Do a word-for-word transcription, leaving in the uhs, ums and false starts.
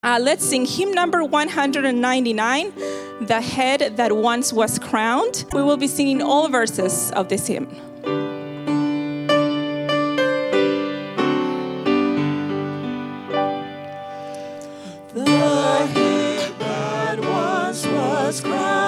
Uh, let's sing hymn number one hundred ninety-nine, The Head That Once Was Crowned. We will be singing all verses of this hymn. The head that once was crowned.